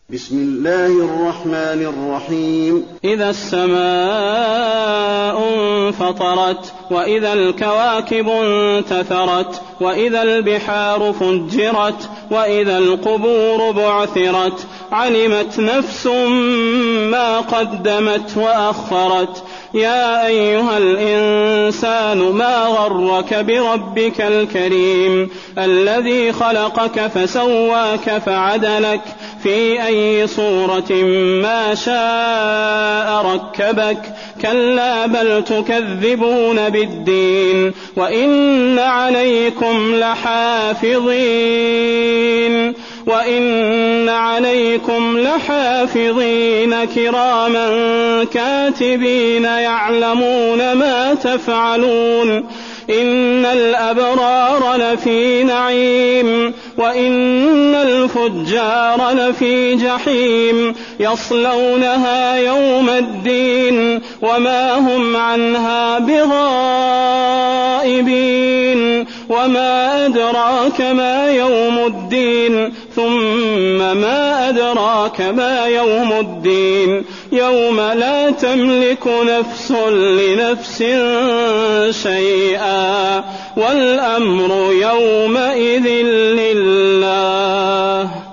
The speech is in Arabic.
بسم الله الرحمن الرحيم. إذا السماء انفطرت وإذا الكواكب انتثرت وإذا البحار فجرت وإذا القبور بعثرت علمت نفس ما قدمت وأخرت. يا أيها الإنسان ما غرك بربك الكريم الذي خلقك فسواك فعدلك في أي صورة ما شاء ركبك. كلا بل تكذبون بالدين وإن عليكم لحافظين كراما كاتبين يعلمون ما تفعلون. إن الأبرار لفي نعيم وإن الفجار لفي جحيم يصلونها يوم الدين وما هم عنها بغائبين. وما أدراك ما يوم الدين ثم ما أدراك ما يوم الدين يوم لا تملك نفس لنفس شيئا والأمر يومئذ لله.